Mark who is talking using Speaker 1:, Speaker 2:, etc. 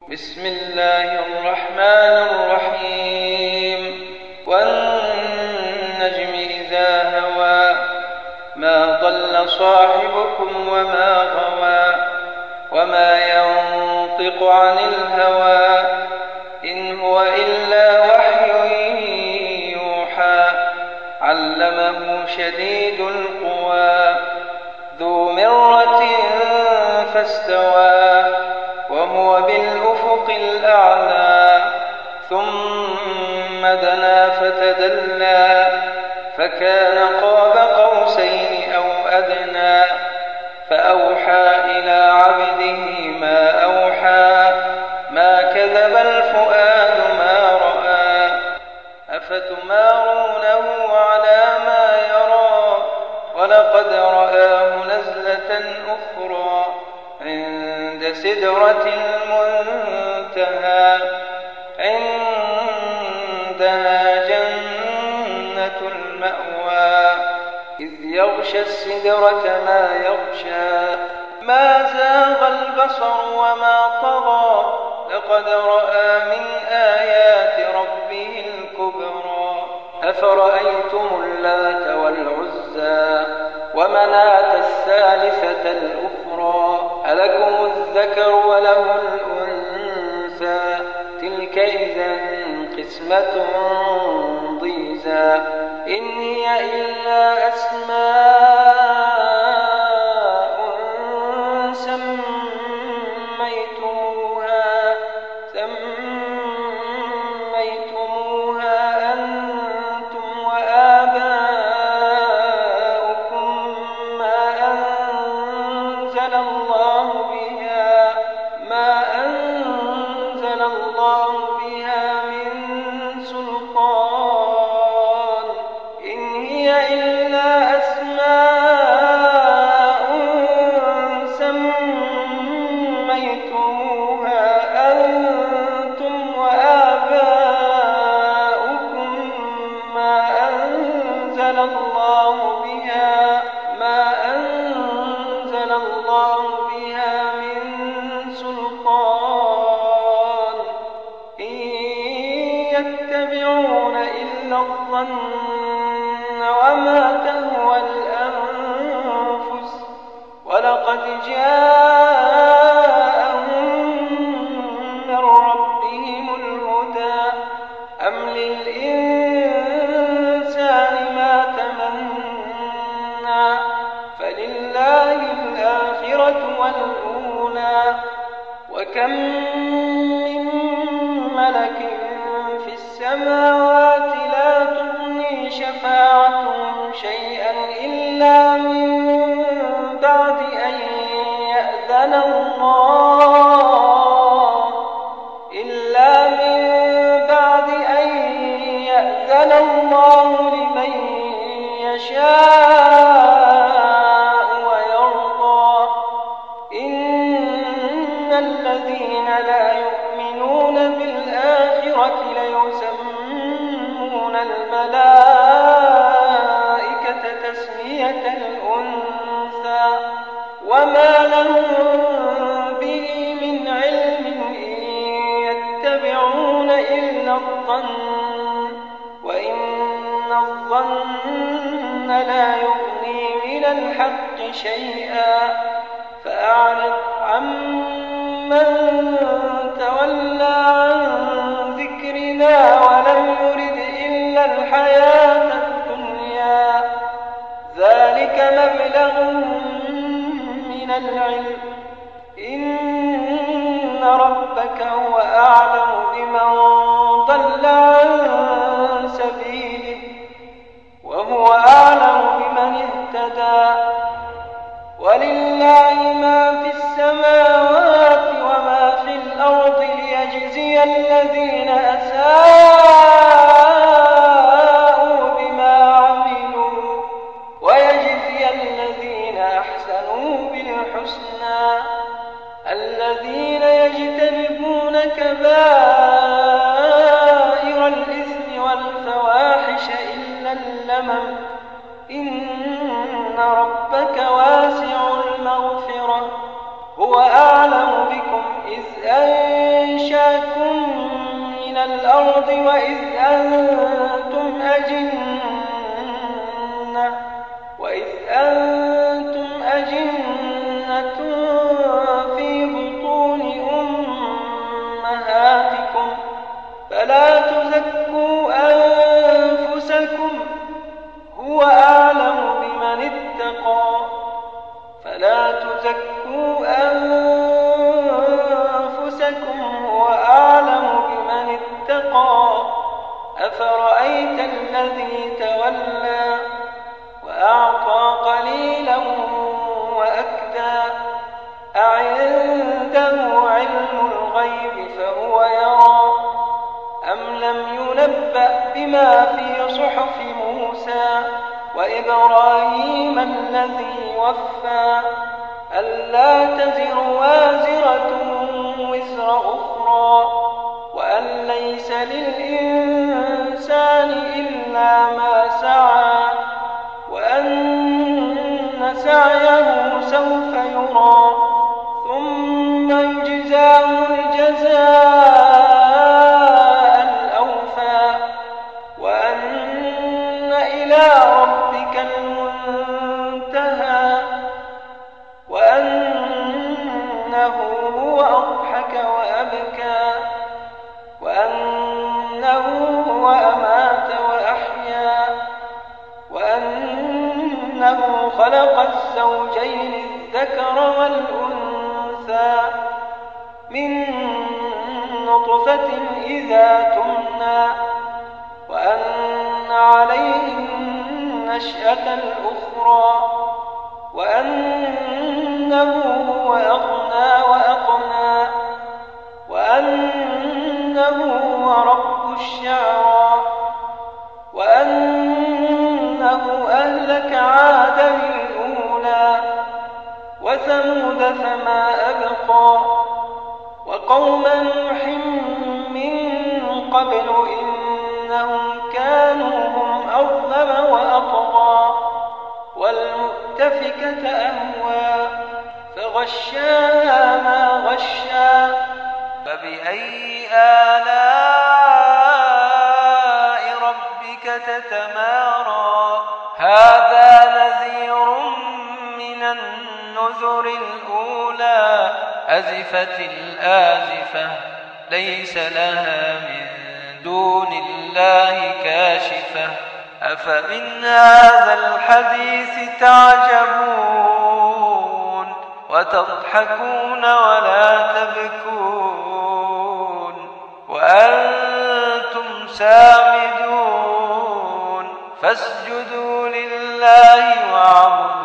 Speaker 1: بسم الله الرحمن الرحيم والنجم إذا هوى ما ضل صاحبكم وما غوى وما ينطق عن الهوى إن هو إلا وحي يوحى علمه شديد القوى ذو مرة فاستوى وهو بالأفق الأعلى ثم دنا فتدلى فكان قاب قوسين أو أدنى فأوحى إلى عبده ما أوحى ما كذب الفؤاد ما رأى أفتمارونه على ما يرى ولقد رآه نزلة أخرى عند سدرة المنتهى عندها جنة المأوى إذ يغشى السدرة ما يغشى ما زاغ البصر وما طغى لقد رأى من آيات ربه الكبرى أفرأيتم اللات والعزى ومناة الثالثة الأخرى ألكم الذكر وله الأنثى تلك إذا قسمة ضيزى إن هي إلا أسماء سميتموها أنتم وآباؤكم ما أنزل الله بها من سلطان إن هي إلا أسماء سميتموها أنتم وآباؤكم ما أنزل الله بها من سلطان إن يتبعون إلا الظن وما تهوى الأنفس ولقد جاءهم من ربهم الهدى أم للإنسان ما تمنى فلله الآخرة والأولى وكم من ملك في السماوات لا تغني شفاعتهم شيئا إلا من بعد أن يأذن الله لمن يشاء ويرضى إن الذين لا يؤمنون بالآخرة ليسمون الملائكة تسمية الأنثى وما لهم به من علم إن يتبعون إلا الظن وإن الظن لا يغني من الحق شيئا فأعرض عمن تولى عن ذكرنا ولم يرد إلا الحياة الدنيا ذلك مبلغهم من العلم إن ربك هو أعلم بمن ضل عن سبيله وهو أعلم بمن اهتدى ولله ما في السماوات وما في الأرض ليجزي الذين أساءوا بما عملوا ويجزي الذين أحسنوا بالحسنى الذين يجتنبون كبائر الإثم والفواحش إلا اللمم إن ربك واسع المغفرة هو أعلم بكم إذ أنشأكم أنشأكم من الأرض وإذ أنتم أجنة في بطون أمهاتكم فلا تزكوا أنفسكم هو أعلم بمن اتقى أفرأيت الذي تولى وأعطى قليلا وأكدى أعنده علم الغيب فهو يرى أم لم ينبأ بما في صحف موسى وإبراهيم الذي وفى ألا تزر وازرة وزر أخرى وأن ليس للإنسان إلا ما سعى وأن سعيه سوف يرى ثم يجزاه الجزاء الأوفى وأن إلى ربك المنتهى وأنه هو أضحك وأبكى وأنه هو أمات وأحيا وأنه خلق الزوجين الذكر والأنثى من نطفة إذا تمنى وأن عليه النشأة الأخرى وأنه هو أغنى وأقنى وأنه هو رب الشعرى وأنه أهلك عادا الأولى وثمود فما أبقى وقوم نوح من قبل إنهم كانوا هم أظلم وأطغى والمؤتفكة أهوى فغشاها ما غشا فبأي آلاء ربك تتمارى هذا نذير من النذر الأولى أزفت الآزفة ليس لها من دون الله كاشفة أفمن هذا الحديث تعجبون وتضحكون ولا تبكون وأنتم سامدون فاسجدوا لله واعبدوا